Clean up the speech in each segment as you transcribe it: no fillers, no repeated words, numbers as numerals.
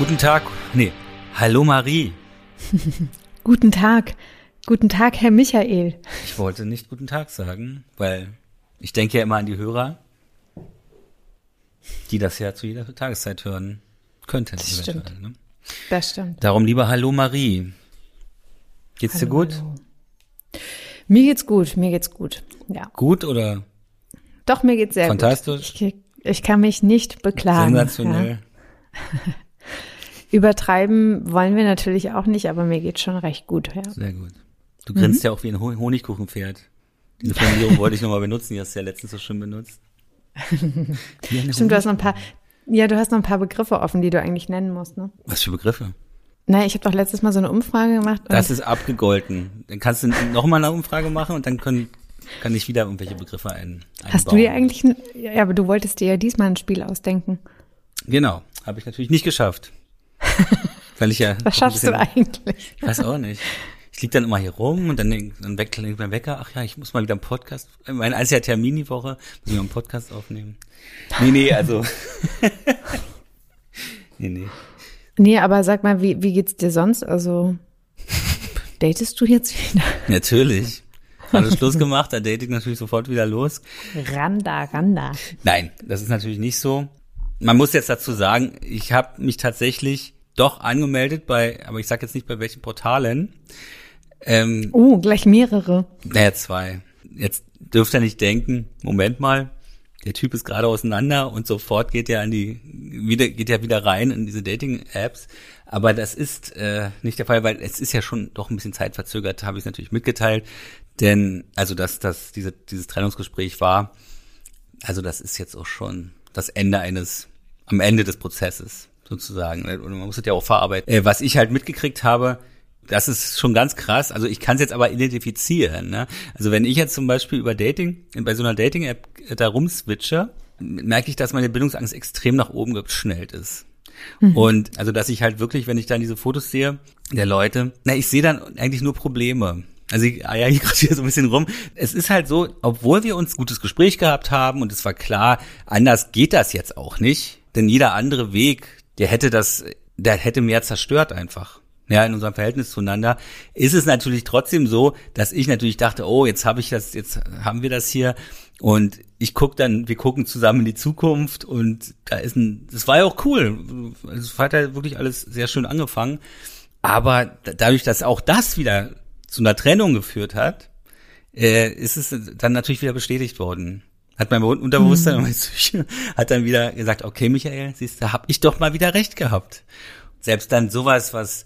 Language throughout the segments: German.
Guten Tag. Nee, hallo Marie. Guten Tag. Guten Tag, Herr Michael. Ich wollte nicht guten Tag sagen, weil ich denke ja immer an die Hörer, die das ja zu jeder Tageszeit hören könnten. Das stimmt. Ne? Das stimmt. Darum lieber hallo Marie. Geht's dir gut? Hallo. Mir geht's gut. Ja. Gut oder? Doch, mir geht's sehr fantastisch? Gut. Ich kann mich nicht beklagen. Sensationell. Ja. Übertreiben wollen wir natürlich auch nicht, aber mir geht's schon recht gut. Ja. Sehr gut. Du grinst ja auch wie ein Honigkuchenpferd. Diese Formulierung wollte ich nochmal benutzen, die hast du ja letztens so schön benutzt. Stimmt, du hast noch ein paar Begriffe offen, die du eigentlich nennen musst, ne? Was für Begriffe? Na, ich habe doch letztes Mal so eine Umfrage gemacht. Das ist abgegolten. Dann kannst du nochmal eine Umfrage machen und dann kann ich wieder irgendwelche Begriffe einbauen. Hast du dir eigentlich, ja, aber du wolltest dir ja diesmal ein Spiel ausdenken. Genau, habe ich natürlich nicht geschafft. Weil ich ja. Was schaffst du eigentlich? Ich weiß auch nicht. Ich lieg dann immer hier rum und dann klingt mein Wecker. Ach ja, ich muss mal wieder einen Podcast. Mein einziger Termin die Woche, muss ich mal einen Podcast aufnehmen. Also. Nee. Nee, aber sag mal, wie geht's dir sonst? Also, datest du jetzt wieder? Natürlich. Gerade Schluss gemacht, da date ich natürlich sofort wieder los. Randa. Nein, das ist natürlich nicht so. Man muss jetzt dazu sagen, ich habe mich tatsächlich doch angemeldet aber ich sage jetzt nicht bei welchen Portalen. Gleich mehrere. Naja, 2. Jetzt dürft ihr nicht denken, Moment mal, der Typ ist gerade auseinander und sofort geht er wieder rein in diese Dating-Apps. Aber das ist nicht der Fall, weil es ist ja schon doch ein bisschen zeitverzögert, habe ich es natürlich mitgeteilt. Denn, also dass dieses Trennungsgespräch war, also das ist jetzt auch schon das Ende am Ende des Prozesses sozusagen. Und man muss es ja auch verarbeiten. Was ich halt mitgekriegt habe, das ist schon ganz krass. Also ich kann es jetzt aber identifizieren. Ne? Also wenn ich jetzt zum Beispiel bei so einer Dating-App da rumswitche, merke ich, dass meine Bindungsangst extrem nach oben geschnellt ist. Mhm. Und also dass ich halt wirklich, wenn ich dann diese Fotos sehe der Leute, ich sehe dann eigentlich nur Probleme. Also ich eier hier gerade hier so ein bisschen rum. Es ist halt so, obwohl wir uns gutes Gespräch gehabt haben und es war klar, anders geht das jetzt auch nicht, denn jeder andere Weg, der hätte mehr zerstört einfach. Ja, in unserem Verhältnis zueinander ist es natürlich trotzdem so, dass ich natürlich dachte, jetzt haben wir das hier und wir gucken zusammen in die Zukunft und das war ja auch cool. Es hat ja wirklich alles sehr schön angefangen, aber dadurch, dass auch das wieder zu einer Trennung geführt hat, ist es dann natürlich wieder bestätigt worden. Hat mein Unterbewusstsein und meine Psyche hat dann wieder gesagt, okay, Michael, siehst du, hab ich doch mal wieder recht gehabt. Selbst dann sowas,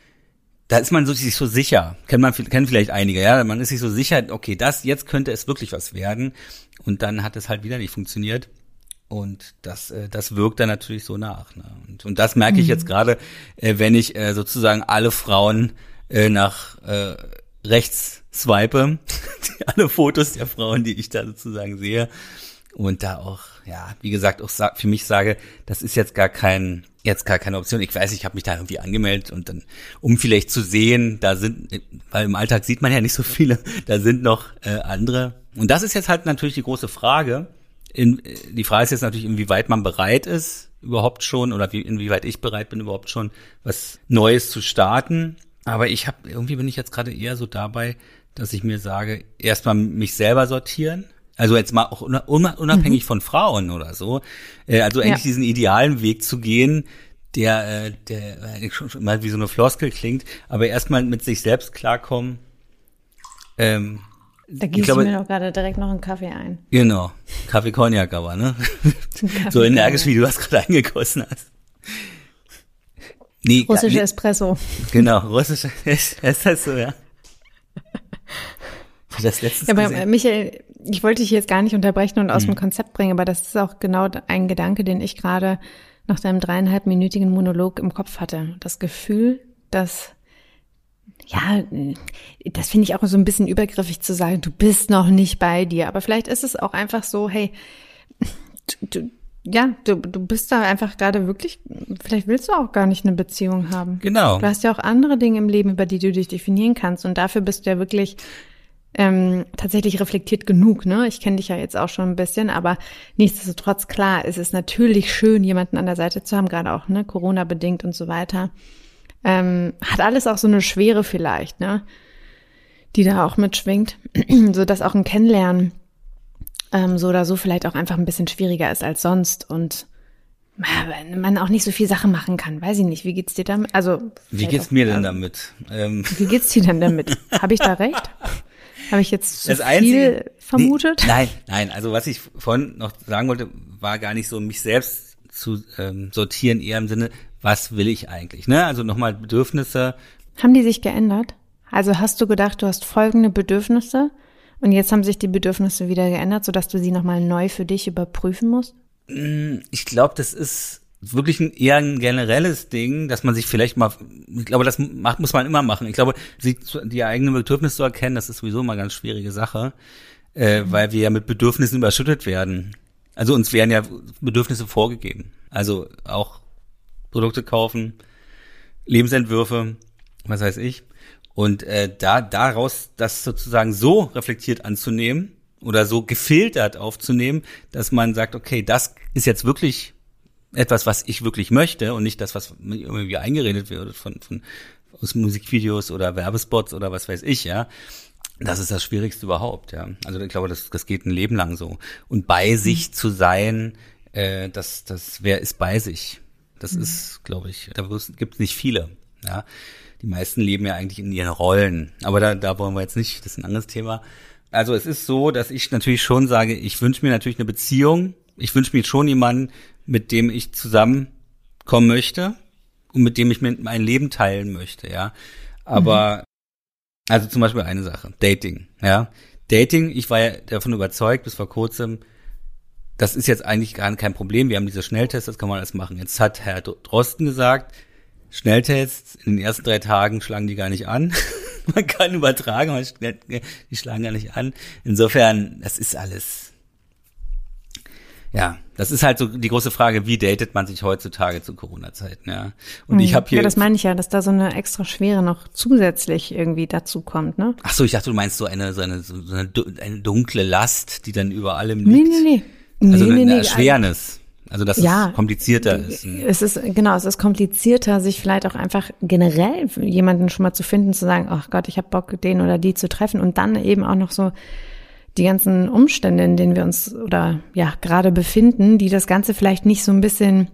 da ist man sich so sicher, kennen vielleicht einige, ja, man ist sich so sicher, okay, jetzt könnte es wirklich was werden und dann hat es halt wieder nicht funktioniert und das wirkt dann natürlich so nach. Ne? Und das merke ich jetzt gerade, wenn ich sozusagen alle Frauen nach rechts swipe, alle Fotos der Frauen, die ich da sozusagen sehe und da auch, ja, wie gesagt, auch für mich sage, das ist jetzt gar keine Option. Ich weiß, ich habe mich da irgendwie angemeldet und dann, um vielleicht zu sehen, weil im Alltag sieht man ja nicht so viele, da sind noch andere. Und das ist jetzt halt natürlich die große Frage. Die Frage ist jetzt natürlich, inwieweit man bereit ist, überhaupt schon, oder inwieweit ich bereit bin, überhaupt schon was Neues zu starten. Aber irgendwie bin ich jetzt gerade eher so dabei, dass ich mir sage, erstmal mich selber sortieren. Also jetzt mal auch unabhängig von Frauen oder so. Also eigentlich diesen idealen Weg zu gehen, der schon mal wie so eine Floskel klingt, aber erstmal mit sich selbst klarkommen. Da gießt du mir doch gerade direkt noch einen Kaffee ein. Genau, Kaffee Cognac aber, ne? So energisch, wie du das gerade eingegossen hast. Nee, russischer Espresso. Genau, russischer Espresso, ja. Das letztes aber Michael, ich wollte dich jetzt gar nicht unterbrechen und aus dem Konzept bringen, aber das ist auch genau ein Gedanke, den ich gerade nach deinem 3,5-minütigen Monolog im Kopf hatte. Das Gefühl, dass, das finde ich auch so ein bisschen übergriffig zu sagen, du bist noch nicht bei dir. Aber vielleicht ist es auch einfach so, hey, du bist da einfach gerade wirklich, vielleicht willst du auch gar nicht eine Beziehung haben. Genau. Du hast ja auch andere Dinge im Leben, über die du dich definieren kannst und dafür bist du ja wirklich tatsächlich reflektiert genug, ne? Ich kenne dich ja jetzt auch schon ein bisschen, aber nichtsdestotrotz, klar, es ist natürlich schön, jemanden an der Seite zu haben, gerade auch, ne, Corona-bedingt und so weiter. Hat alles auch so eine Schwere vielleicht, ne? Die da auch mitschwingt, so dass auch ein Kennenlernen so oder so vielleicht auch einfach ein bisschen schwieriger ist als sonst und man auch nicht so viel Sachen machen kann. Weiß ich nicht, wie geht's dir damit? Also wie geht's mir denn damit? Wie geht's dir denn damit? Habe ich da recht? Habe ich jetzt zu viel Einzige, vermutet? Nee, nein, also was ich vorhin noch sagen wollte, war gar nicht so, mich selbst zu sortieren, eher im Sinne, was will ich eigentlich, ne? Also nochmal Bedürfnisse. Haben die sich geändert? Also hast du gedacht, du hast folgende Bedürfnisse und jetzt haben sich die Bedürfnisse wieder geändert, sodass du sie nochmal neu für dich überprüfen musst? Ich glaube, das ist wirklich eher ein generelles Ding, dass man sich vielleicht mal, ich glaube, das muss man immer machen. Ich glaube, die eigenen Bedürfnisse zu erkennen, das ist sowieso mal eine ganz schwierige Sache, weil wir ja mit Bedürfnissen überschüttet werden. Also uns werden ja Bedürfnisse vorgegeben. Also auch Produkte kaufen, Lebensentwürfe, was weiß ich. Und daraus das sozusagen so reflektiert anzunehmen oder so gefiltert aufzunehmen, dass man sagt, okay, das ist jetzt wirklich etwas, was ich wirklich möchte und nicht das, was mir irgendwie eingeredet wird aus Musikvideos oder Werbespots oder was weiß ich, ja. Das ist das Schwierigste überhaupt, ja. Also ich glaube, das geht ein Leben lang so. Und bei sich zu sein, wer ist bei sich? Das ist, glaube ich, da gibt es nicht viele, ja. Die meisten leben ja eigentlich in ihren Rollen. Aber da wollen wir jetzt nicht, das ist ein anderes Thema. Also es ist so, dass ich natürlich schon sage, ich wünsche mir natürlich eine Beziehung. Ich wünsche mir schon jemanden, mit dem ich zusammenkommen möchte und mit dem ich mein Leben teilen möchte, ja. Aber, also zum Beispiel eine Sache, Dating, ja. Dating, ich war ja davon überzeugt, bis vor kurzem, das ist jetzt eigentlich gar kein Problem. Wir haben diese Schnelltests, das kann man alles machen. Jetzt hat Herr Drosten gesagt, Schnelltests, in den ersten 3 Tagen schlagen die gar nicht an. Man kann übertragen, aber die schlagen gar nicht an. Insofern, das ist alles, ja, das ist halt so die große Frage, wie datet man sich heutzutage zu Corona-Zeiten, ja. Und ich habe hier. Ja, das meine ich ja, dass da so eine extra Schwere noch zusätzlich irgendwie dazu kommt, ne? Ach so, ich dachte, du meinst so eine dunkle Last, die dann über allem liegt. Nee. Also eine Erschwernis. Also dass es komplizierter ist. Es ist komplizierter, sich vielleicht auch einfach generell jemanden schon mal zu finden, zu sagen, ach Gott, ich habe Bock, den oder die zu treffen und dann eben auch noch so die ganzen Umstände, in denen wir uns oder ja gerade befinden, die das Ganze vielleicht nicht so ein bisschen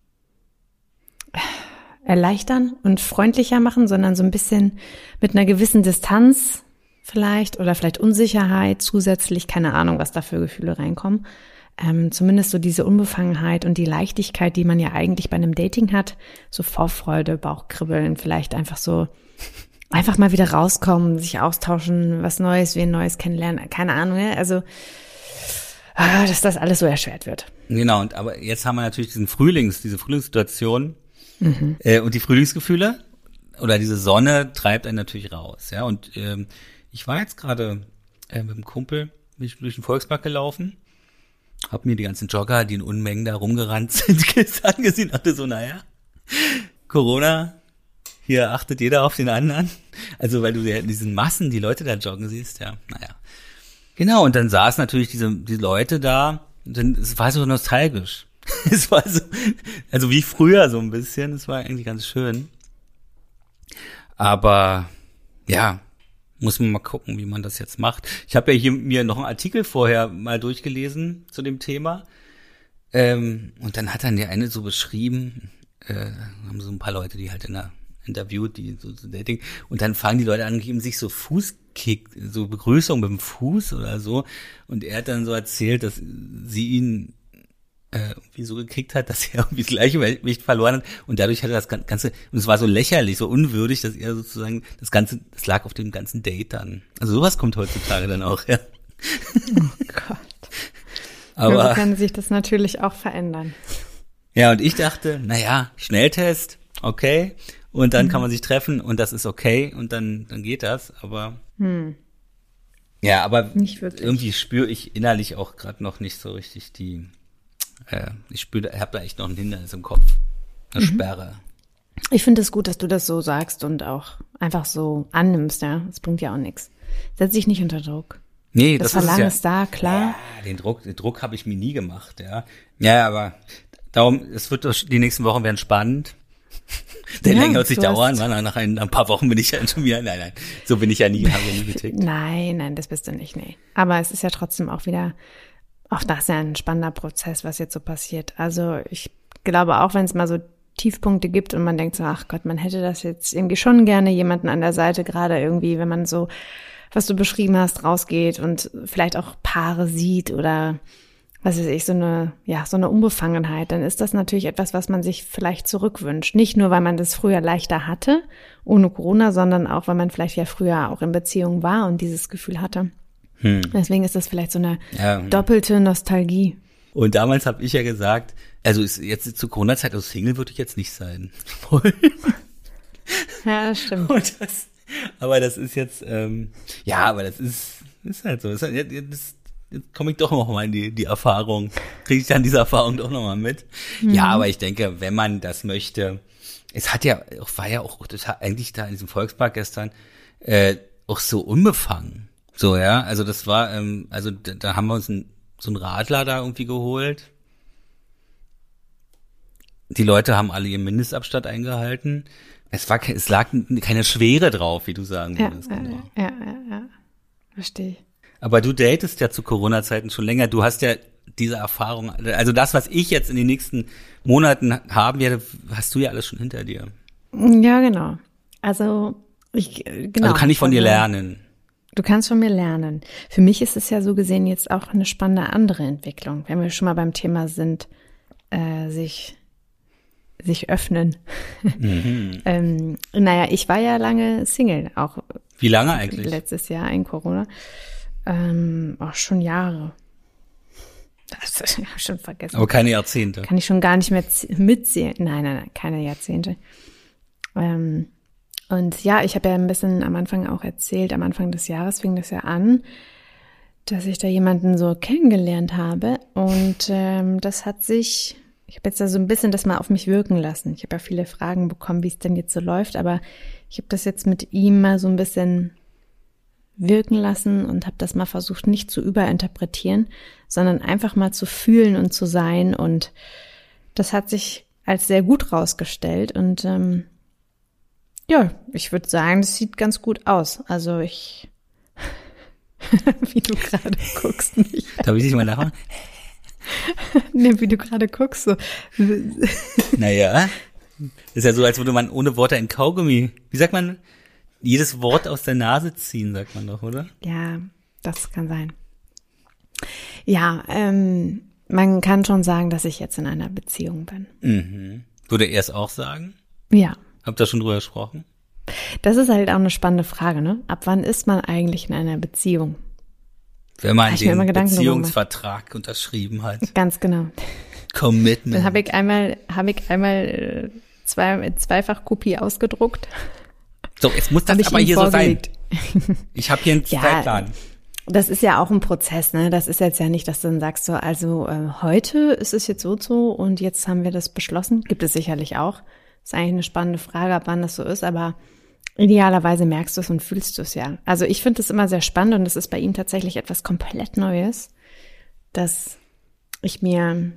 erleichtern und freundlicher machen, sondern so ein bisschen mit einer gewissen Distanz vielleicht oder vielleicht Unsicherheit zusätzlich, keine Ahnung, was da für Gefühle reinkommen. Zumindest so diese Unbefangenheit und die Leichtigkeit, die man ja eigentlich bei einem Dating hat, so Vorfreude, Bauchkribbeln, vielleicht einfach mal wieder rauskommen, sich austauschen, was Neues, wen Neues kennenlernen, keine Ahnung, also dass das alles so erschwert wird. Genau, aber jetzt haben wir natürlich diese Frühlingssituation und die Frühlingsgefühle oder diese Sonne treibt einen natürlich raus, ja. Und ich war jetzt gerade mit einem Kumpel durch den Volkspark gelaufen. Hab mir die ganzen Jogger, die in Unmengen da rumgerannt sind, angesehen, dachte so, naja, Corona, hier achtet jeder auf den anderen. Also, weil du ja in diesen Massen die Leute da joggen siehst, ja, naja. Genau, und dann saß natürlich die Leute da, und dann, es war so nostalgisch. Es war so, also wie früher so ein bisschen, es war eigentlich ganz schön. Aber, ja, muss man mal gucken, wie man das jetzt macht. Ich habe ja hier mir noch einen Artikel vorher mal durchgelesen zu dem Thema. Und dann hat dann der eine so beschrieben, haben so ein paar Leute, die halt interviewt, die so Dating. Und dann fangen die Leute an, geben sich so Fußkick, so Begrüßung mit dem Fuß oder so. Und er hat dann so erzählt, dass sie ihn irgendwie so gekriegt hat, dass er irgendwie das Gleichgewicht verloren hat und dadurch hat er das Ganze, und es war so lächerlich, so unwürdig, dass er sozusagen das lag auf dem ganzen Date dann. Also sowas kommt heutzutage dann auch, ja. Oh Gott. Aber so kann sich das natürlich auch verändern. Ja, und ich dachte, naja, Schnelltest, okay, und dann kann man sich treffen und das ist okay und dann geht das, aber ja, aber irgendwie spüre ich innerlich auch gerade noch nicht so richtig ich habe da echt noch ein Hindernis im Kopf, eine Sperre. Ich finde es gut, dass du das so sagst und auch einfach so annimmst, ja. Das bringt ja auch nichts. setz dich nicht unter Druck. Nee, Das das Verlangen ist ist da, klar. ja, den Druck habe ich mir nie gemacht, ja. Ja, aber darum, die nächsten Wochen werden spannend. Der länger wird sich dauern, nach ein paar Wochen bin ich ja schon wieder, nein, so bin ich ja nie, habe ja nie getickt. Nein, das bist du nicht, nee. Aber es ist ja trotzdem auch das ist ja ein spannender Prozess, was jetzt so passiert. Also ich glaube auch, wenn es mal so Tiefpunkte gibt und man denkt so, ach Gott, man hätte das jetzt irgendwie schon gerne jemanden an der Seite, gerade irgendwie, wenn man so, was du beschrieben hast, rausgeht und vielleicht auch Paare sieht oder was weiß ich, so eine Unbefangenheit, dann ist das natürlich etwas, was man sich vielleicht zurückwünscht. Nicht nur, weil man das früher leichter hatte, ohne Corona, sondern auch, weil man vielleicht ja früher auch in Beziehung war und dieses Gefühl hatte. Deswegen ist das vielleicht so eine doppelte Nostalgie. Und damals habe ich ja gesagt, also jetzt zur Corona-Zeit, also Single würde ich jetzt nicht sein. Ja, das stimmt. Aber das ist jetzt, aber das ist halt so. Jetzt komme ich doch noch mal in die Erfahrung, kriege ich dann diese Erfahrung doch noch mal mit. Ja, aber ich denke, wenn man das möchte, war ja auch total, eigentlich da in diesem Volkspark gestern, auch so unbefangen. So, ja, also das war, da haben wir uns so einen Radler da irgendwie geholt. Die Leute haben alle ihren Mindestabstand eingehalten. Es lag keine Schwere drauf, wie du sagen würdest. Ja. Verstehe ich. Aber du datest ja zu Corona-Zeiten schon länger. Du hast ja diese Erfahrung, also das, was ich jetzt in den nächsten Monaten haben werde, hast du ja alles schon hinter dir. Ja, genau. Also kann ich von dir lernen. Du kannst von mir lernen. Für mich ist es ja so gesehen jetzt auch eine spannende andere Entwicklung, wenn wir schon mal beim Thema sind, sich öffnen. Ich war ja lange Single, auch. Wie lange eigentlich? Letztes Jahr in Corona. Auch schon Jahre. Das habe ich schon vergessen. Aber keine Jahrzehnte. Kann ich schon gar nicht mehr mitzählen. Nein, keine Jahrzehnte. Und ja, ich habe ja ein bisschen am Anfang auch erzählt, am Anfang des Jahres fing das ja an, dass ich da jemanden so kennengelernt habe. Und ich habe jetzt da so ein bisschen das mal auf mich wirken lassen. Ich habe ja viele Fragen bekommen, wie es denn jetzt so läuft, aber ich habe das jetzt mit ihm mal so ein bisschen wirken lassen und habe das mal versucht, nicht zu überinterpretieren, sondern einfach mal zu fühlen und zu sein. Und das hat sich als sehr gut rausgestellt. Und ich würde sagen, das sieht ganz gut aus. Also wie du gerade guckst. Nicht. Darf ich dich mal nachmachen? Ne, wie du gerade guckst. So. Naja, ist ja so, als würde man ohne Worte ein Kaugummi, wie sagt man, jedes Wort aus der Nase ziehen, sagt man doch, oder? Ja, das kann sein. Ja, man kann schon sagen, dass ich jetzt in einer Beziehung bin. Mhm. Würde er es auch sagen? Ja. Habt ihr schon drüber gesprochen? Das ist halt auch eine spannende Frage, ne? Ab wann ist man eigentlich in einer Beziehung? Wenn man den Beziehungsvertrag unterschrieben hat. Ganz genau. Commitment. Dann habe ich einmal Zweifachkopie ausgedruckt. So, jetzt muss das aber hier vorgelegt. So sein. Ich habe hier einen Zeitplan. Das ist ja auch ein Prozess, ne? Das ist jetzt ja nicht, dass du dann sagst so, also heute ist es jetzt so und jetzt haben wir das beschlossen. Gibt es sicherlich auch. Ist eigentlich eine spannende Frage, ab wann das so ist, aber idealerweise merkst du es und fühlst du es ja. Also ich finde es immer sehr spannend und es ist bei ihm tatsächlich etwas komplett Neues, dass ich mir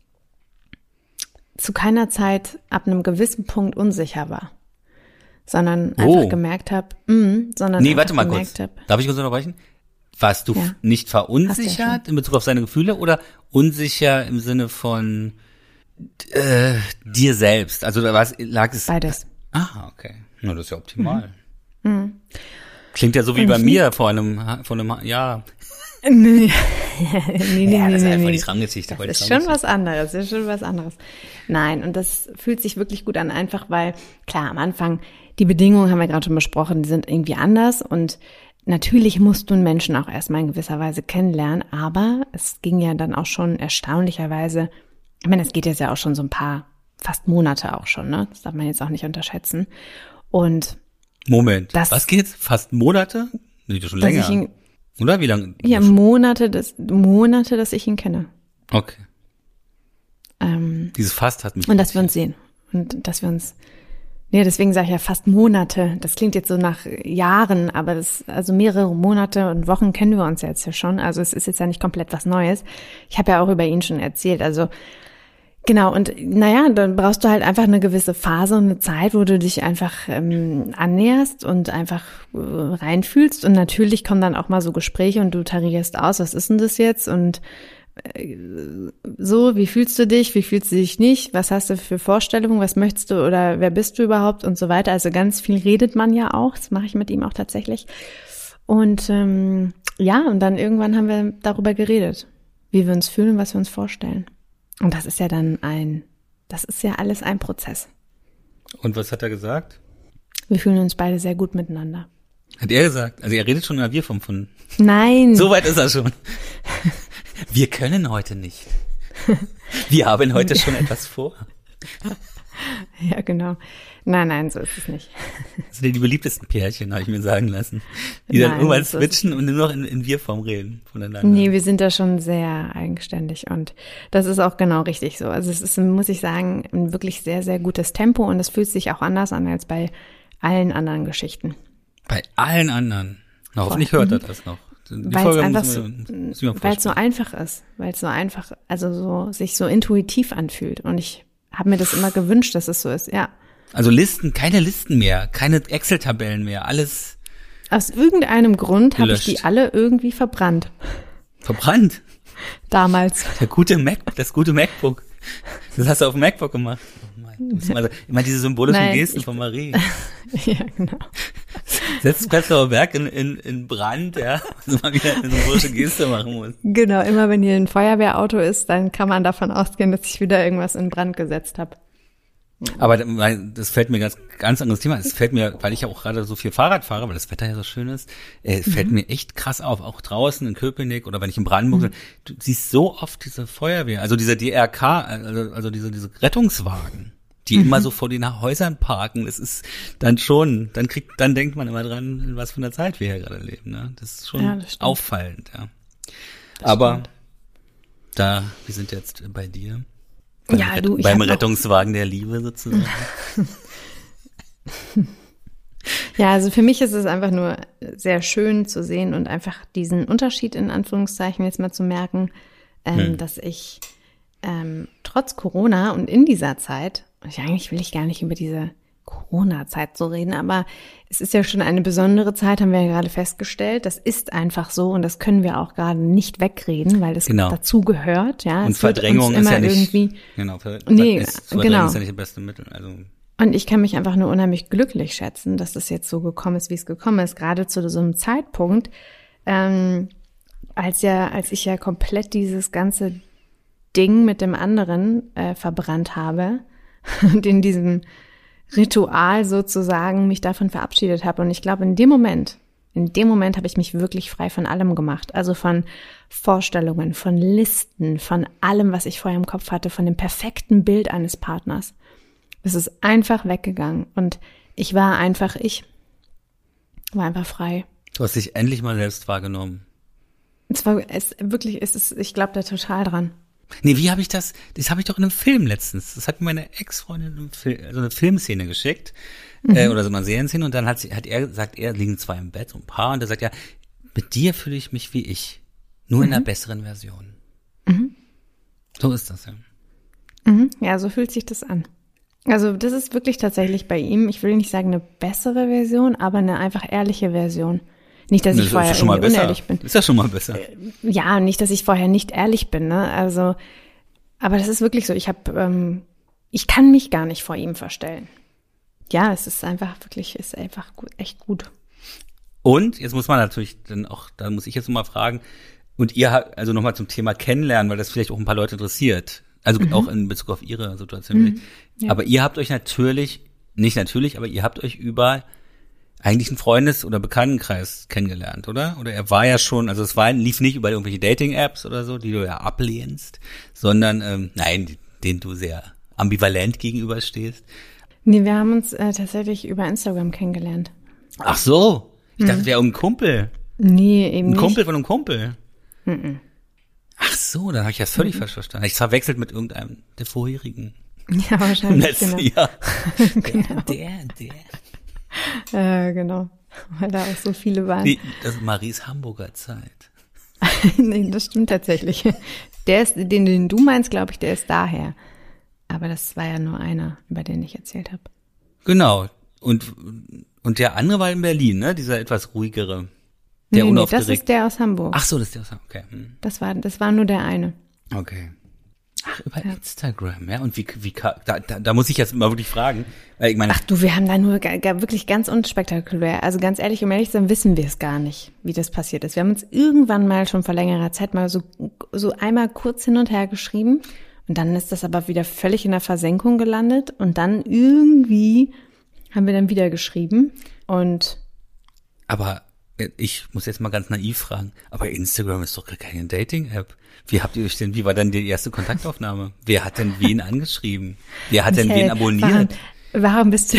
zu keiner Zeit ab einem gewissen Punkt unsicher war, sondern einfach gemerkt habe, warte mal kurz. Darf ich kurz unterbrechen? Warst du nicht verunsichert in Bezug auf seine Gefühle oder unsicher im Sinne von dir selbst? Also lag es? Beides. Ah, okay. Na, das ist ja optimal. Mhm. Klingt ja so wie bei mir vor einem Jahr. Nee. Das ist einfach nicht rangezichtet. Das ist schon was anderes. Nein, und das fühlt sich wirklich gut an, einfach weil, klar, am Anfang, die Bedingungen haben wir gerade schon besprochen, die sind irgendwie anders und natürlich musst du einen Menschen auch erstmal in gewisser Weise kennenlernen, aber es ging ja dann auch schon erstaunlicherweise, ich meine, es geht jetzt ja auch schon so ein paar, fast Monate auch schon, ne? Das darf man jetzt auch nicht unterschätzen. Und Moment, was geht's? Fast Monate? Nicht schon länger. Oder wie lange? Ja, Monate, dass ich ihn kenne. Okay. Dieses Fast hat mich. Und dass wir uns sehen. Und dass wir uns Ja, deswegen sage ich ja fast Monate. Das klingt jetzt so nach Jahren, aber also mehrere Monate und Wochen kennen wir uns jetzt ja schon. Also es ist jetzt ja nicht komplett was Neues. Ich habe ja auch über ihn schon erzählt. Also genau, und naja, dann brauchst du halt einfach eine gewisse Phase und eine Zeit, wo du dich einfach annäherst und einfach reinfühlst. Und natürlich kommen dann auch mal so Gespräche und du tarierst aus, was ist denn das jetzt? Und so, wie fühlst du dich, wie fühlst du dich nicht, was hast du für Vorstellungen, was möchtest du oder wer bist du überhaupt und so weiter. Also ganz viel redet man ja auch, das mache ich mit ihm auch tatsächlich. Und ja, und dann irgendwann haben wir darüber geredet, wie wir uns fühlen, was wir uns vorstellen. Und das ist ja dann das ist ja alles ein Prozess. Und was hat er gesagt? Wir fühlen uns beide sehr gut miteinander. Hat er gesagt? Also er redet schon in der Wir-Form von. Nein. So weit ist er schon. Wir können heute nicht. Wir haben heute schon etwas vor. Ja, genau. Nein, so ist es nicht. Das sind ja die beliebtesten Pärchen, habe ich mir sagen lassen. Die dann irgendwann switchen und nur noch in Wir-Form reden voneinander. Nee, wir sind da schon sehr eigenständig und das ist auch genau richtig so. Also es ist, muss ich sagen, ein wirklich sehr, sehr gutes Tempo und es fühlt sich auch anders an als bei allen anderen Geschichten. Bei allen anderen? Na, hoffentlich hört er das noch. Weil es einfach so einfach ist, weil es so einfach, also so sich so intuitiv anfühlt. Und ich habe mir das immer gewünscht, dass es so ist, ja. Also keine Listen mehr, keine Excel-Tabellen mehr, alles. Aus irgendeinem Grund habe ich gelöscht. die alle irgendwie verbrannt. Verbrannt? Damals. Das gute MacBook. Das hast du auf dem MacBook gemacht. Also, immer diese symbolischen Gesten von Marie. Ja, genau. Setzt Prenzlauer Berg in Brand, ja, also mal wieder eine symbolische Geste machen muss. Genau, immer wenn hier ein Feuerwehrauto ist, dann kann man davon ausgehen, dass ich wieder irgendwas in Brand gesetzt habe. Aber das fällt mir ganz anderes Thema. Es fällt mir, weil ich ja auch gerade so viel Fahrrad fahre, weil das Wetter ja so schön ist, es fällt mir echt krass auf, auch draußen in Köpenick oder wenn ich in Brandenburg bin, du siehst so oft diese Feuerwehr, also dieser DRK, also diese Rettungswagen, die immer so vor den Häusern parken. Das ist dann schon, dann denkt man immer dran, in was für einer Zeit wir hier gerade leben, ne? Das ist schon das auffallend, ja. Das Aber wir sind jetzt bei dir. Beim Rettungswagen der Liebe sozusagen. Ja, also für mich ist es einfach nur sehr schön zu sehen und einfach diesen Unterschied in Anführungszeichen jetzt mal zu merken, dass ich trotz Corona und in dieser Zeit, eigentlich will ich gar nicht über diese Corona-Zeit so reden, aber es ist ja schon eine besondere Zeit, haben wir ja gerade festgestellt. Das ist einfach so und das können wir auch gerade nicht wegreden, weil das dazu gehört. Ja, und Verdrängung ist ja nicht genau. Verdrängung ist ja nicht das beste Mittel. Also. Und ich kann mich einfach nur unheimlich glücklich schätzen, dass das jetzt so gekommen ist, wie es gekommen ist. Gerade zu so einem Zeitpunkt, als ich ja komplett dieses ganze Ding mit dem anderen verbrannt habe und in diesem Ritual sozusagen mich davon verabschiedet habe. Und ich glaube, in dem Moment habe ich mich wirklich frei von allem gemacht. Also von Vorstellungen, von Listen, von allem, was ich vorher im Kopf hatte, von dem perfekten Bild eines Partners. Es ist einfach weggegangen und ich war einfach ich. War einfach frei. Du hast dich endlich mal selbst wahrgenommen. Ich glaube da total dran. Nee, wie habe ich das habe ich doch in einem Film letztens, das hat mir meine Ex-Freundin so eine Filmszene geschickt, oder so eine Serienszene und dann sagt er, liegen zwei im Bett, so ein Paar, und er sagt ja, mit dir fühle ich mich wie ich, nur in einer besseren Version. So ist das ja. Ja, so fühlt sich das an. Also das ist wirklich tatsächlich bei ihm, ich will nicht sagen eine bessere Version, aber eine einfach ehrliche Version. Nicht, dass ich vorher irgendwie unehrlich bin. Ist ja schon mal besser. Ja, nicht, dass ich vorher nicht ehrlich bin, ne? Also, aber das ist wirklich so. Ich kann mich gar nicht vor ihm verstellen. Ja, es ist einfach gut, echt gut. Und jetzt muss man natürlich dann auch, da muss ich jetzt nochmal fragen, und ihr, also nochmal zum Thema Kennenlernen, weil das vielleicht auch ein paar Leute interessiert. Also auch in Bezug auf ihre Situation. Ja. Aber ihr habt euch aber ihr habt euch über eigentlich einen Freundes- oder Bekanntenkreis kennengelernt, oder? Oder er war ja schon, also lief nicht über irgendwelche Dating-Apps oder so, die du ja ablehnst, sondern, denen du sehr ambivalent gegenüberstehst. Nee, wir haben uns tatsächlich über Instagram kennengelernt. Ach so, ich dachte, wäre ein Kumpel. Nee, eben nicht. Ein Kumpel von einem Kumpel. Ach so, dann habe ich das völlig falsch verstanden. Ich verwechselt mit irgendeinem der vorherigen. Ja, im wahrscheinlich, letzten genau. Jahr. Genau. Der. Genau. Weil da auch so viele waren. Das ist Maries Hamburger Zeit. Nee, das stimmt tatsächlich. Der ist, den du meinst, glaube ich, der ist daher. Aber das war ja nur einer, über den ich erzählt habe. Genau. Und der andere war in Berlin, ne? Dieser etwas ruhigere. Der Nee, unaufgeregt. das ist der aus Hamburg. Ach so, das ist der aus Hamburg. Okay. Das war nur der eine. Okay. Ach, über Instagram, ja. Und da muss ich jetzt mal wirklich fragen, weil ich meine. Ach du, wir haben da nur wirklich ganz unspektakulär. Also ganz ehrlich, um ehrlich zu sein, wissen wir es gar nicht, wie das passiert ist. Wir haben uns irgendwann mal schon vor längerer Zeit mal so einmal kurz hin und her geschrieben und dann ist das aber wieder völlig in der Versenkung gelandet und dann irgendwie haben wir dann wieder geschrieben und. Aber ich muss jetzt mal ganz naiv fragen, aber Instagram ist doch gar keine Dating-App. Wie war denn die erste Kontaktaufnahme? Wer hat denn wen angeschrieben? Wer hat denn wen abonniert? Warum bist du?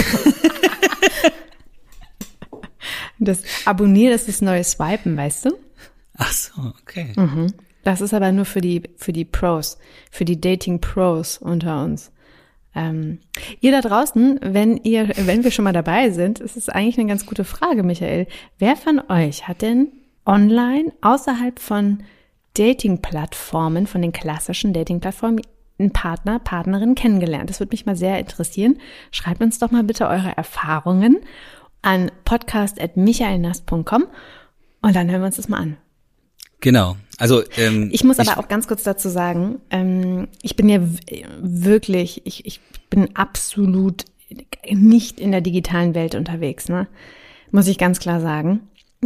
Das Abonnieren ist das neue Swipen, weißt du? Ach so, okay. Das ist aber nur für die Pros, für die Dating-Pros unter uns. Ihr da draußen, wenn wir schon mal dabei sind, ist es eigentlich eine ganz gute Frage, Michael. Wer von euch hat denn online außerhalb von Dating-Plattformen, von den klassischen Dating-Plattformen, einen Partner, Partnerin kennengelernt? Das würde mich mal sehr interessieren. Schreibt uns doch mal bitte eure Erfahrungen an podcast@michaelnast.com und dann hören wir uns das mal an. Genau. Also ich muss aber auch ganz kurz dazu sagen, ich bin ja wirklich, ich bin absolut nicht in der digitalen Welt unterwegs, ne? Muss ich ganz klar sagen.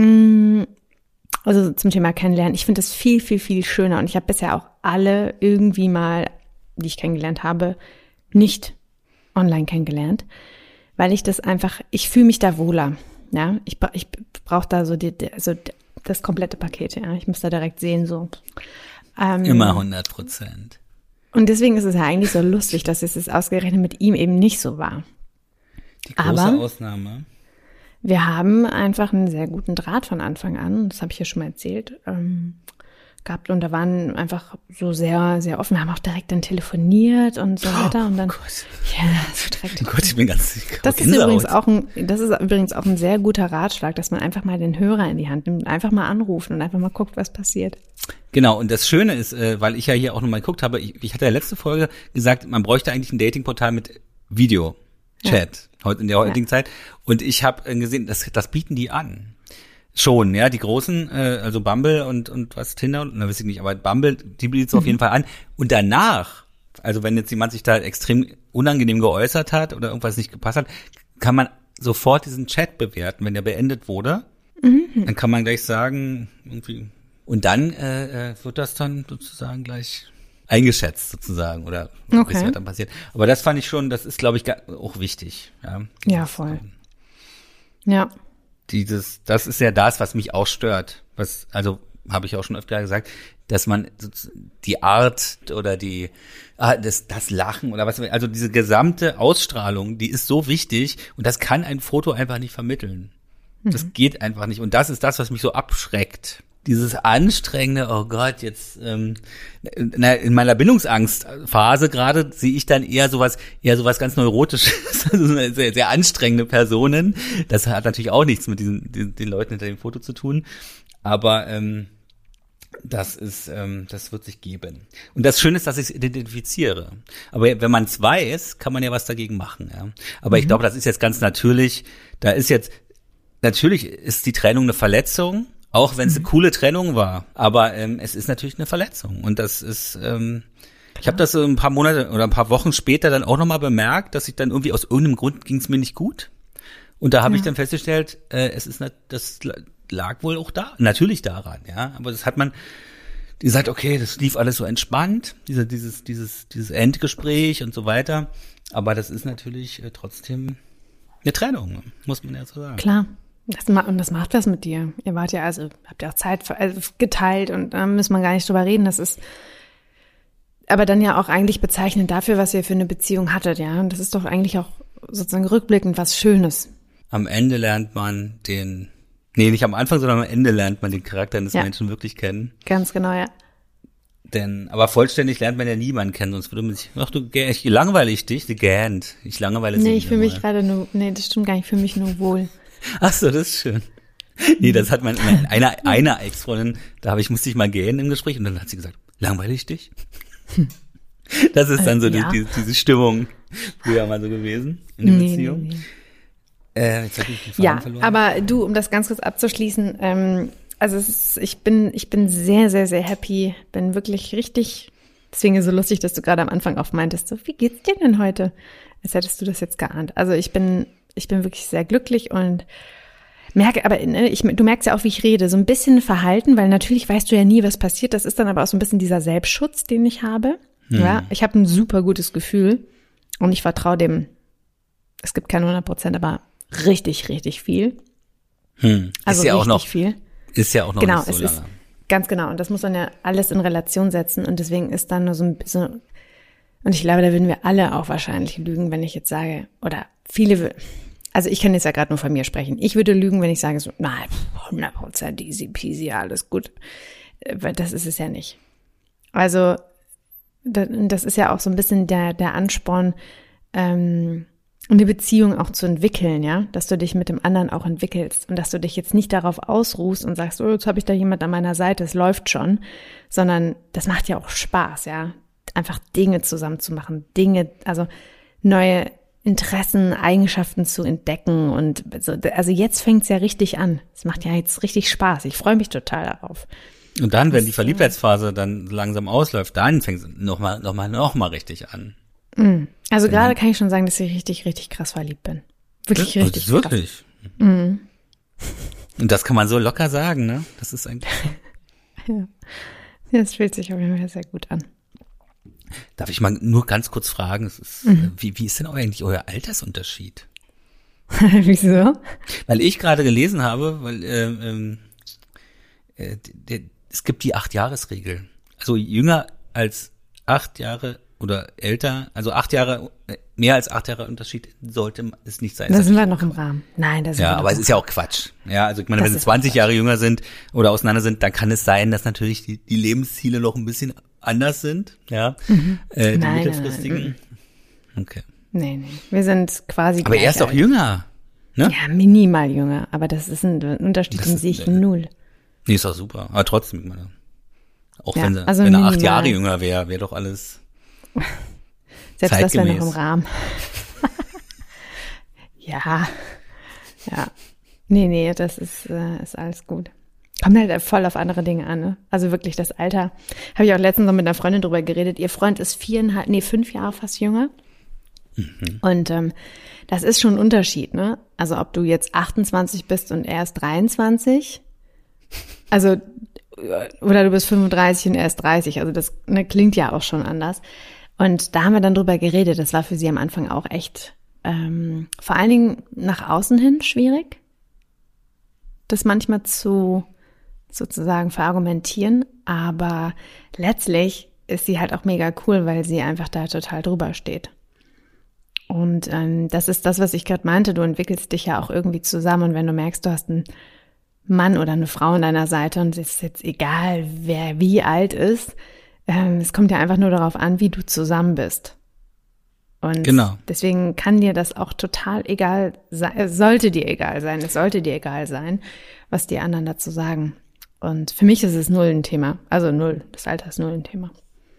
Also zum Thema Kennenlernen, ich finde das viel, viel, viel schöner und ich habe bisher auch alle irgendwie mal, die ich kennengelernt habe, nicht online kennengelernt, weil ich das einfach, ich fühle mich da wohler, ja? Ich brauche da so das komplette Paket, ja. Ich muss da direkt sehen, so. immer 100%. Und deswegen ist es ja eigentlich so lustig, dass es ausgerechnet mit ihm eben nicht so war. Die große Ausnahme. Wir haben einfach einen sehr guten Draht von Anfang an, das habe ich ja schon mal erzählt, gehabt und da waren einfach so sehr, sehr offen. Wir haben auch direkt dann telefoniert und so weiter und dann. Gott. Ja, so direkt. Oh Gott, ich bin ganz. Das ist übrigens auch ein sehr guter Ratschlag, dass man einfach mal den Hörer in die Hand nimmt, einfach mal anrufen und einfach mal guckt, was passiert. Genau, und das Schöne ist, weil ich ja hier auch nochmal geguckt habe, ich hatte ja letzte Folge gesagt, man bräuchte eigentlich ein Datingportal mit Video-Chat, heute in der heutigen Zeit. Und ich habe gesehen, das bieten die an. Schon, ja, die großen, also Bumble und was, Tinder, na weiß ich nicht, aber Bumble, die bietet es auf jeden Fall an. Und danach, also wenn jetzt jemand sich da extrem unangenehm geäußert hat oder irgendwas nicht gepasst hat, kann man sofort diesen Chat bewerten, wenn der beendet wurde. Dann kann man gleich sagen, irgendwie. Und dann wird das dann sozusagen gleich eingeschätzt sozusagen oder was dann passiert. Aber das fand ich schon, das ist, glaube ich, auch wichtig. Ja, voll. Ja. Das ist ja das, was mich auch stört. Also habe ich auch schon öfter gesagt, dass man die Art oder das Lachen oder was, also diese gesamte Ausstrahlung, die ist so wichtig und das kann ein Foto einfach nicht vermitteln. Das geht einfach nicht. Und das ist das, was mich so abschreckt. Dieses anstrengende, oh Gott, jetzt in meiner Bindungsangstphase gerade sehe ich dann eher sowas ganz Neurotisches, also sehr, sehr anstrengende Personen. Das hat natürlich auch nichts mit den Leuten hinter dem Foto zu tun, aber das wird sich geben. Und das Schöne ist, dass ich es identifiziere. Aber wenn man es weiß, kann man ja was dagegen machen. Ja. Aber ich glaube, das ist jetzt ganz natürlich. Natürlich ist die Trennung eine Verletzung. Auch wenn es eine coole Trennung war, aber es ist natürlich eine Verletzung und das ist, ich habe das so ein paar Monate oder ein paar Wochen später dann auch nochmal bemerkt, dass ich dann irgendwie aus irgendeinem Grund ging es mir nicht gut und da habe ich dann festgestellt, das lag wohl auch da, natürlich daran, ja, aber das hat man gesagt, okay, das lief alles so entspannt, dieses Endgespräch und so weiter, aber das ist natürlich trotzdem eine Trennung, muss man ja so sagen. Klar. Und das macht was mit dir. Ihr wart ja, habt ja auch Zeit geteilt und da müssen wir gar nicht drüber reden. Das ist aber dann ja auch eigentlich bezeichnend dafür, was ihr für eine Beziehung hattet, ja. Und das ist doch eigentlich auch sozusagen rückblickend was Schönes. Am Ende lernt man nicht am Anfang, sondern am Ende lernt man den Charakter eines Menschen wirklich kennen. Ganz genau, ja. aber vollständig lernt man ja niemanden kennen, sonst würde man sich, ich langweile dich, ich langweile sie. Nee, ich fühle mich gerade nur, nee, das stimmt gar nicht, ich fühle mich nur wohl. Ach so, das ist schön. Nee, das hat eine Ex-Freundin, musste ich mal gähnen im Gespräch und dann hat sie gesagt, langweile ich dich? Das ist dann so ja. diese Stimmung früher mal so gewesen in der Beziehung. Nee. Jetzt hab ich den Faden verloren. Aber du, um das ganz kurz abzuschließen, ich bin sehr, sehr, sehr happy, bin wirklich richtig, deswegen ist es so lustig, dass du gerade am Anfang auch meintest, so, wie geht's dir denn heute? Als hättest du das jetzt geahnt. Also ich bin wirklich sehr glücklich und merke, aber du merkst ja auch, wie ich rede, so ein bisschen Verhalten, weil natürlich weißt du ja nie, was passiert. Das ist dann aber auch so ein bisschen dieser Selbstschutz, den ich habe. Ja, ich habe ein super gutes Gefühl und ich vertraue dem, es gibt keine 100%, aber richtig, richtig viel. Also ist ja richtig auch noch, viel. Ist ja auch noch Genau, nicht so es lange. ist ganz genau. Und das muss man ja alles in Relation setzen. Und deswegen ist dann nur so ein bisschen, und ich glaube, da würden wir alle auch wahrscheinlich lügen, wenn ich jetzt sage, oder viele, also ich kann jetzt ja gerade nur von mir sprechen. Ich würde lügen, wenn ich sage so, nein, 100% easy peasy, alles gut. Weil das ist es ja nicht. Also, das ist ja auch so ein bisschen der Ansporn, eine Beziehung auch zu entwickeln, ja, dass du dich mit dem anderen auch entwickelst und dass du dich jetzt nicht darauf ausruhst und sagst, oh, jetzt habe ich da jemand an meiner Seite, es läuft schon, sondern das macht ja auch Spaß, ja, einfach Dinge zusammen zu machen, also neue Interessen, Eigenschaften zu entdecken und so, also jetzt fängt's ja richtig an, es macht ja jetzt richtig Spaß, ich freue mich total darauf. Und dann, wenn die Verliebtheitsphase dann langsam ausläuft, dann fängt es noch mal richtig an. Also gerade kann ich schon sagen, dass ich richtig, richtig krass verliebt bin. Wirklich richtig krass. Wirklich. Und das kann man so locker sagen, ne? Das ist eigentlich. Ja. Das fühlt sich auf jeden Fall sehr gut an. Darf ich mal nur ganz kurz fragen, wie ist denn eigentlich euer Altersunterschied? Wieso? Weil ich gerade gelesen habe, es gibt die 8-Jahres-Regel. Also jünger als 8 Jahre oder älter, also 8 Jahre, mehr als 8 Jahre Unterschied sollte es nicht sein. Da sind wir noch im Rahmen. Nein, da sind wir ja, noch aber im es ist ja auch Quatsch. Ja, also ich meine, wenn sie 20 Quatsch. Jahre jünger sind oder auseinander sind, dann kann es sein, dass natürlich die Lebensziele noch ein bisschen anders sind. Ja, die mittelfristigen. Okay. Nee. Wir sind quasi aber er ist auch jünger. Ne? Ja, minimal jünger. Aber das ist ein Unterschied, den sehe ich null. Nee, ist doch super. Aber trotzdem, ich meine, auch Ja, wenn also er minimal. 8 Jahre jünger wäre doch alles Selbst das wäre noch im zeitgemäß. Rahmen. Ja. Nee, das ist alles gut. Kommt halt voll auf andere Dinge an, ne? Also wirklich das Alter. Habe ich auch letztens noch mit einer Freundin drüber geredet. Ihr Freund ist 5 Jahre fast jünger. Und das ist schon ein Unterschied, ne? Also ob du jetzt 28 bist und er ist 23. Also, oder du bist 35 und er ist 30. Also das klingt ja auch schon anders. Und da haben wir dann drüber geredet. Das war für sie am Anfang auch echt, vor allen Dingen nach außen hin schwierig, das manchmal zu sozusagen verargumentieren. Aber letztlich ist sie halt auch mega cool, weil sie einfach da total drüber steht. Und das ist das, was ich gerade meinte. Du entwickelst dich ja auch irgendwie zusammen. Und wenn du merkst, du hast einen Mann oder eine Frau an deiner Seite und es ist jetzt egal, wer wie alt ist, es kommt ja einfach nur darauf an, wie du zusammen bist. Und Genau. deswegen kann dir das auch total egal sein, es sollte dir egal sein, was die anderen dazu sagen. Und für mich ist es null ein Thema. Also null, das Alter ist null ein Thema.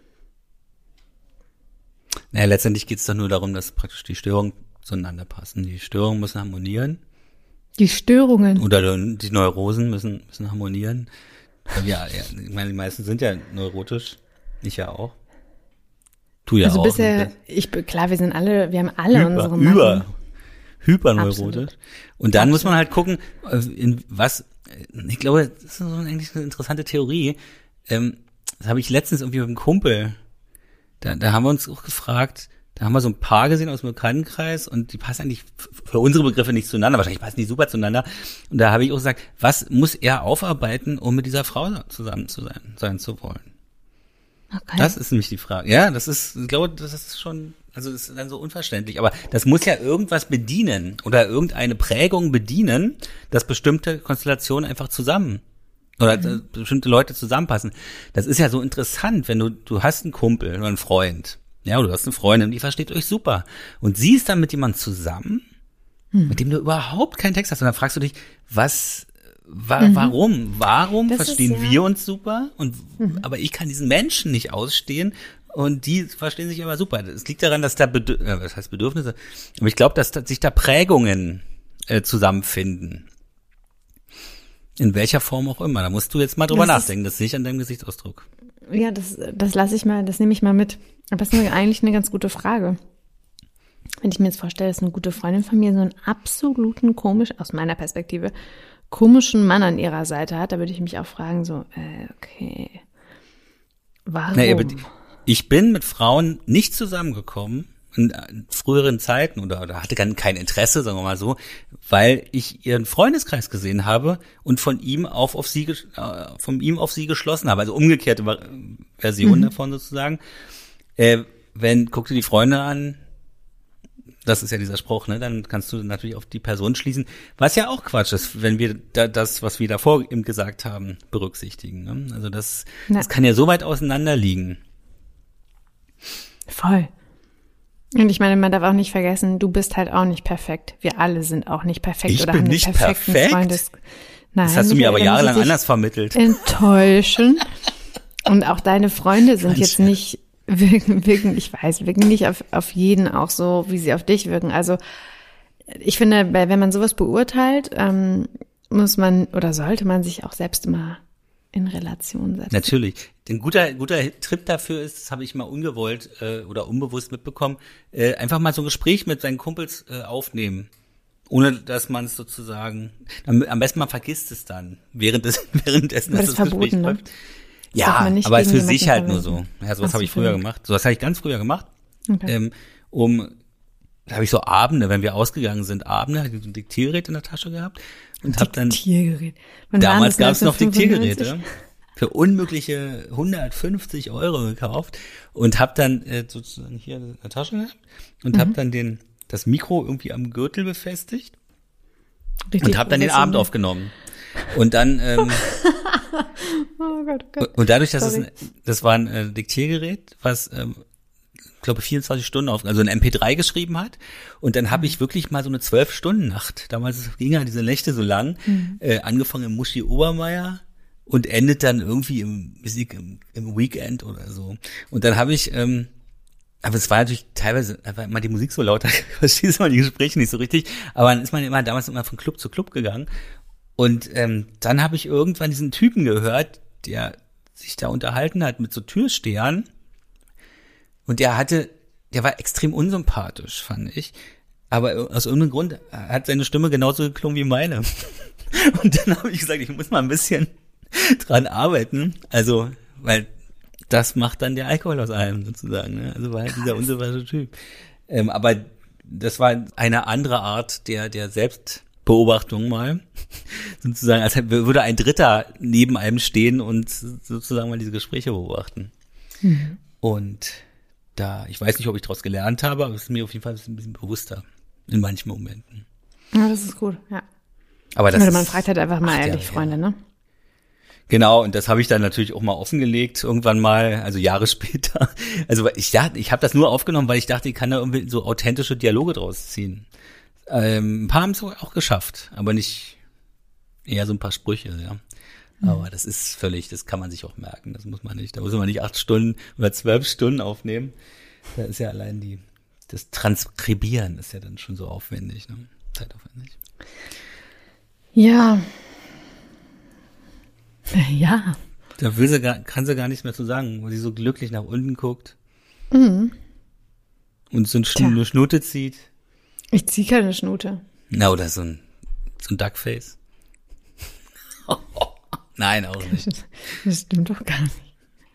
Naja, letztendlich geht es doch nur darum, dass praktisch die Störungen zueinander passen. Die Störungen müssen harmonieren. Die Störungen. Oder die Neurosen müssen harmonieren. Weil ich meine, die meisten sind ja neurotisch. Ich ja auch. Du ja also auch. bisher, klar, wir haben alle unsere Macken. Hyperneurotisch. Absolut. Und dann muss man halt gucken, ich glaube, das ist so eigentlich eine interessante Theorie. Das habe ich letztens irgendwie mit einem Kumpel, da haben wir uns auch gefragt, da haben wir so ein Paar gesehen aus dem Bekanntenkreis und die passen eigentlich für unsere Begriffe nicht zueinander, wahrscheinlich passen die super zueinander. Und da habe ich auch gesagt, was muss er aufarbeiten, um mit dieser Frau zusammen sein zu wollen? Okay. Das ist nämlich die Frage. Ja, ich glaube, das ist schon, also das ist dann so unverständlich. Aber das muss ja irgendwas bedienen oder irgendeine Prägung bedienen, dass bestimmte Konstellationen einfach zusammen oder bestimmte Leute zusammenpassen. Das ist ja so interessant, wenn du hast einen Kumpel oder einen Freund, ja, oder du hast eine Freundin, die versteht euch super und sie ist dann mit jemandem zusammen, mit dem du überhaupt keinen Text hast und dann fragst du dich, warum Das verstehen ist, ja. wir uns super und aber ich kann diesen Menschen nicht ausstehen und die verstehen sich aber super. Es liegt daran, dass da was heißt Bedürfnisse, aber ich glaube, dass sich da Prägungen zusammenfinden. In welcher Form auch immer. Da musst du jetzt mal drüber nachdenken. Das sehe ich an deinem Gesichtsausdruck. Ja, das nehme ich mal mit. Aber das ist eigentlich eine ganz gute Frage. Wenn ich mir jetzt vorstelle, dass eine gute Freundin von mir so einen absoluten aus meiner Perspektive, komischen Mann an ihrer Seite hat, da würde ich mich auch fragen, so, okay, warum? Nee, aber ich bin mit Frauen nicht zusammengekommen in früheren Zeiten oder hatte kein Interesse, sagen wir mal so, weil ich ihren Freundeskreis gesehen habe und von ihm auf sie geschlossen habe. Also umgekehrte Version davon sozusagen. Guck dir die Freunde an, das ist ja dieser Spruch, ne? Dann kannst du natürlich auf die Person schließen, was ja auch Quatsch ist, wenn wir das, was wir davor eben gesagt haben, berücksichtigen. Ne? Also das kann ja so weit auseinander liegen. Voll. Und ich meine, man darf auch nicht vergessen, du bist halt auch nicht perfekt. Wir alle sind auch nicht perfekt Ich oder bin haben nicht den perfekten perfekt? Nein, Das hast du mir aber Michael, jahrelang muss ich anders vermittelt. enttäuschen. Und auch deine Freunde sind jetzt nicht wirken nicht auf jeden auch so, wie sie auf dich wirken. Also ich finde, wenn man sowas beurteilt, muss man oder sollte man sich auch selbst immer in Relation setzen. Natürlich. Ein guter Trip dafür ist, das habe ich mal ungewollt oder unbewusst mitbekommen, einfach mal so ein Gespräch mit seinen Kumpels aufnehmen. Ohne dass man es sozusagen, am besten man vergisst es dann, währenddessen, dass das Gespräch läuft. Ja, aber es ist für sich halt nur so. Ja, sowas habe ich früher gemacht. Sowas habe ich ganz früher gemacht. Okay. Da habe ich so Abende, wenn wir ausgegangen sind, hatte ich so ein Diktiergerät in der Tasche gehabt und habe dann. Diktiergerät. Damals gab es noch Diktiergeräte für unmögliche 150 € gekauft und habe dann sozusagen hier in der Tasche gehabt und habe dann das Mikro irgendwie am Gürtel befestigt und habe dann den Abend aufgenommen. Und dann oh Gott. Und dadurch, dass das war ein Diktiergerät, was ich glaube 24 Stunden also ein MP3 geschrieben hat. Und dann habe ich wirklich mal so eine 12-Stunden-Nacht. Damals ging ja diese Nächte so lang, angefangen im Muschi Obermeier und endet dann irgendwie im Weekend oder so. Und dann habe ich, aber es war natürlich teilweise einfach immer die Musik so laut, da verstehst du mal die Gespräche nicht so richtig. Aber dann ist man damals immer von Club zu Club gegangen. Und dann habe ich irgendwann diesen Typen gehört, der sich da unterhalten hat mit so Türstehern. Und der war extrem unsympathisch, fand ich. Aber aus irgendeinem Grund hat seine Stimme genauso geklungen wie meine. Und dann habe ich gesagt, ich muss mal ein bisschen dran arbeiten. Also, weil das macht dann der Alkohol aus einem sozusagen. Ne? Also war halt dieser unsympathische Typ. Aber das war eine andere Art der Selbstbeobachtung mal. Sozusagen, als würde ein Dritter neben einem stehen und sozusagen mal diese Gespräche beobachten. Mhm. Und ich weiß nicht, ob ich daraus gelernt habe, aber es ist mir auf jeden Fall ein bisschen bewusster in manchen Momenten. Ja, das ist gut, ja. Aber man fragt halt einfach mal ehrlich, Freunde, ne? Genau, und das habe ich dann natürlich auch mal offengelegt, irgendwann mal, also Jahre später. Also ich habe das nur aufgenommen, weil ich dachte, ich kann da irgendwie so authentische Dialoge draus ziehen. Ein paar haben es auch geschafft, aber nicht eher so ein paar Sprüche, ja. Aber das kann man sich auch merken, da muss man nicht 8 Stunden oder 12 Stunden aufnehmen. Da ist ja allein das Transkribieren ist ja dann schon so aufwendig, ne? Zeitaufwendig. Ja. Ja. Da kann sie gar nichts mehr zu sagen, weil sie so glücklich nach unten guckt. Mhm. Und so eine Schnute zieht. Ich ziehe keine Schnute. Na, oder so ein Duckface. Nein, auch nicht. Das stimmt doch gar nicht.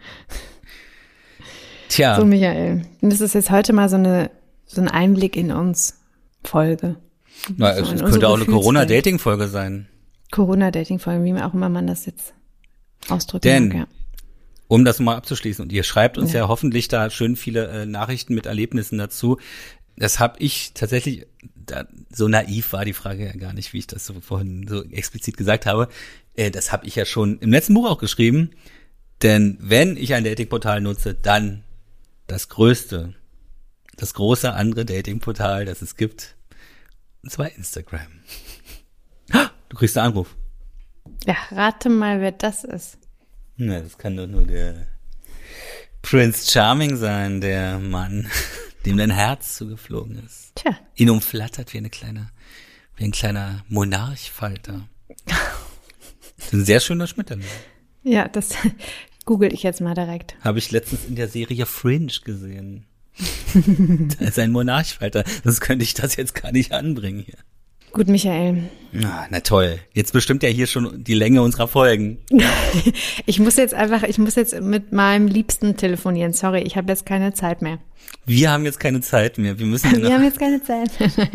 Tja. So, Michael. Und das ist jetzt heute mal so ein Einblick in uns Folge. Na, es könnte auch eine Corona-Dating-Folge sein. Corona-Dating-Folge, wie auch immer man das jetzt ausdrücken Denn, mag, ja. Um das mal abzuschließen, und ihr schreibt uns ja hoffentlich da schön viele Nachrichten mit Erlebnissen dazu. das habe ich tatsächlich, so naiv war die Frage ja gar nicht, wie ich das so vorhin so explizit gesagt habe. Das habe ich ja schon im letzten Buch auch geschrieben. Denn wenn ich ein Datingportal nutze, dann das große andere Datingportal, das es gibt, und zwar Instagram. Du kriegst einen Anruf. Ja, rate mal, wer das ist. Na, das kann doch nur der Prince Charming sein, der Mann, dem dein Herz zugeflogen ist. Tja. Ihn umflattert wie ein kleiner Monarchfalter. Das ist ein sehr schöner Schmetterling. Ja, das google ich jetzt mal direkt. Habe ich letztens in der Serie Fringe gesehen. Da ist ein Monarchfalter. Sonst könnte ich das jetzt gar nicht anbringen hier. Gut, Michael. Na toll. Jetzt bestimmt ja hier schon die Länge unserer Folgen. Ich muss jetzt mit meinem Liebsten telefonieren. Sorry, ich habe jetzt keine Zeit mehr. Wir haben jetzt keine Zeit mehr. Wir haben jetzt keine Zeit mehr.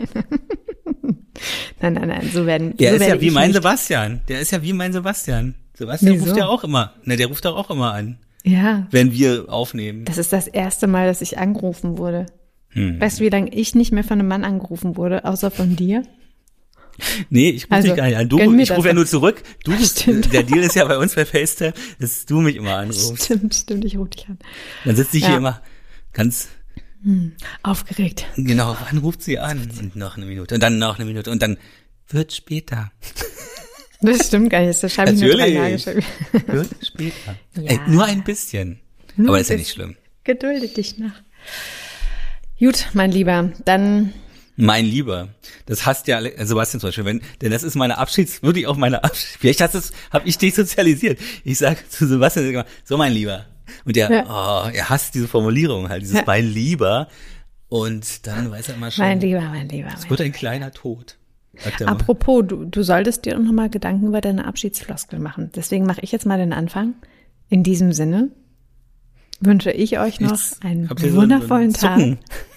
Nein, so werden Der ist ja wie mein nicht. Sebastian. Sebastian Wieso? ruft ja auch immer. Der ruft doch auch immer an. Ja. Wenn wir aufnehmen. Das ist das erste Mal, dass ich angerufen wurde. Weißt du, wie lange ich nicht mehr von einem Mann angerufen wurde, außer von dir? Nee, ich rufe dich gar nicht an. Ich rufe ja nur zurück. Der Deal ist ja bei uns bei FaceTime, dass du mich immer anrufst. Stimmt, ich rufe dich an. Dann sitze ich hier immer ganz aufgeregt. Genau, wann ruft sie an? Und noch eine Minute. Und dann noch eine Minute. Und dann wird später. Das stimmt gar nicht. Das schreibe ich nur 3 Tage. Wird später. Ja. Ey, nur ein bisschen. Aber ist ja nicht schlimm. Gedulde dich nach. Gut, mein Lieber, dann. Mein Lieber, das hasst ja Sebastian zum Beispiel, denn das ist wirklich auch meine Abschied. Vielleicht habe ich dich sozialisiert. Ich sag zu Sebastian immer, so mein Lieber. Und er hasst diese Formulierung halt, dieses mein Lieber. Und dann weiß er immer schon. Mein Lieber. Es wird ein kleiner Tod. Apropos, du solltest dir noch mal Gedanken über deine Abschiedsfloskel machen. Deswegen mache ich jetzt mal den Anfang. In diesem Sinne wünsche ich euch noch einen wundervollen Tag.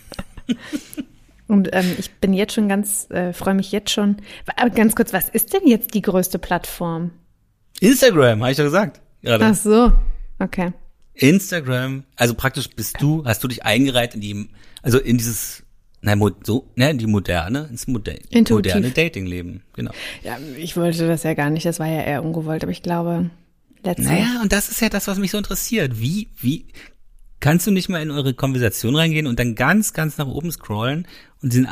Und ich bin jetzt schon freue mich jetzt schon. Aber ganz kurz, was ist denn jetzt die größte Plattform? Instagram, habe ich doch gesagt. Gerade. Ach so, okay. Instagram, also praktisch hast du dich eingereiht in dieses, die moderne Datingleben, genau. Ja, ich wollte das ja gar nicht, das war ja eher ungewollt, aber ich glaube, und das ist ja das, was mich so interessiert. Wie kannst du nicht mal in eure Konversation reingehen und dann ganz, ganz nach oben scrollen und die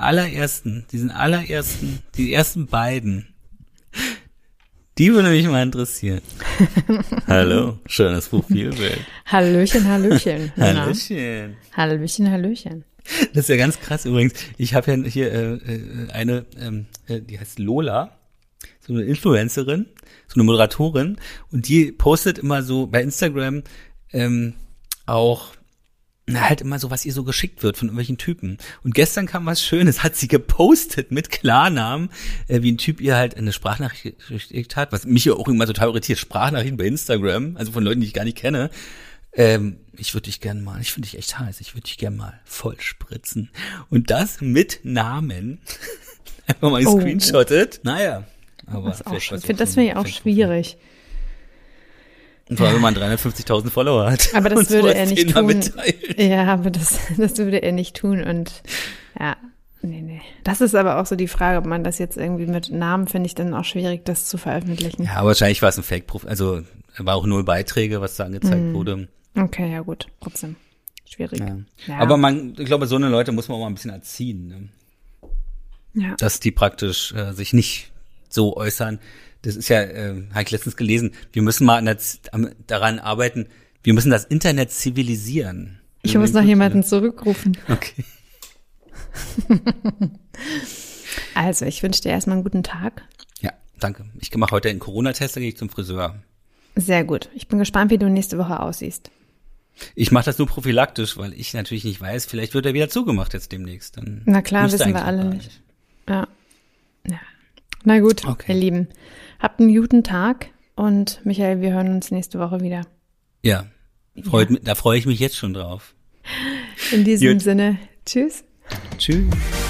ersten beiden, die würde mich mal interessieren. Hallo, schönes Profilbild. Hallöchen. Hallöchen. Hallöchen. Das ist ja ganz krass übrigens. Ich habe ja hier eine, die heißt Lola, so eine Influencerin, so eine Moderatorin, und die postet immer so bei Instagram auch halt immer so, was ihr so geschickt wird von irgendwelchen Typen. Und gestern kam was Schönes, hat sie gepostet mit Klarnamen, wie ein Typ ihr halt eine Sprachnachricht geschickt hat, was mich ja auch immer total irritiert, Sprachnachrichten bei Instagram, also von Leuten, die ich gar nicht kenne. Ich finde dich echt heiß, ich würde dich gerne mal voll spritzen. Und das mit Namen. Einfach mal gescreenshottet. Naja. Aber das finde ich auch schwierig. Und vor allem, wenn man 350.000 Follower hat. Aber das würde er nicht tun. Ja, aber das würde er nicht tun. Und ja, nee. Das ist aber auch so die Frage, ob man das jetzt irgendwie mit Namen, finde ich dann auch schwierig, das zu veröffentlichen. Ja, aber wahrscheinlich war es ein Fake-Profil. Also war auch 0 Beiträge, was da angezeigt wurde. Okay, ja gut, trotzdem. Schwierig. Ja. Aber ich glaube, so eine Leute muss man auch mal ein bisschen erziehen. Ne? Ja. Dass die praktisch sich nicht so äußern. Das ist ja, habe ich letztens gelesen, wir müssen mal daran arbeiten, wir müssen das Internet zivilisieren. Ich muss noch jemanden zurückrufen. Okay. Also, ich wünsche dir erstmal einen guten Tag. Ja, danke. Ich mache heute einen Corona-Test, dann gehe ich zum Friseur. Sehr gut. Ich bin gespannt, wie du nächste Woche aussiehst. Ich mache das nur prophylaktisch, weil ich natürlich nicht weiß, vielleicht wird er wieder zugemacht jetzt demnächst. Dann na klar, wissen wir alle nicht. Ja. Na gut, okay. Ihr Lieben. Habt einen guten Tag und Michael, wir hören uns nächste Woche wieder. Ja, da freue ich mich jetzt schon drauf. In diesem Sinne, tschüss. Tschüss.